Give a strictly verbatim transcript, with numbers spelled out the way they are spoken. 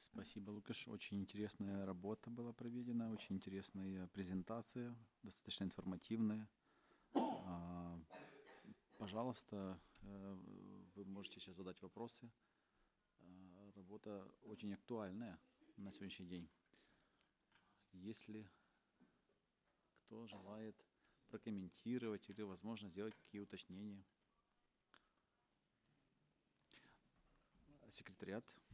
Спасибо, Лукаш. Очень интересная работа была проведена, очень интересная презентация, достаточно информативная. А, Пожалуйста, э, вы можете сейчас задать вопросы. А, Работа очень актуальная на сегодняшний день. Если кто желает прокомментировать или, возможно, сделать какие уточнения. Секретариат.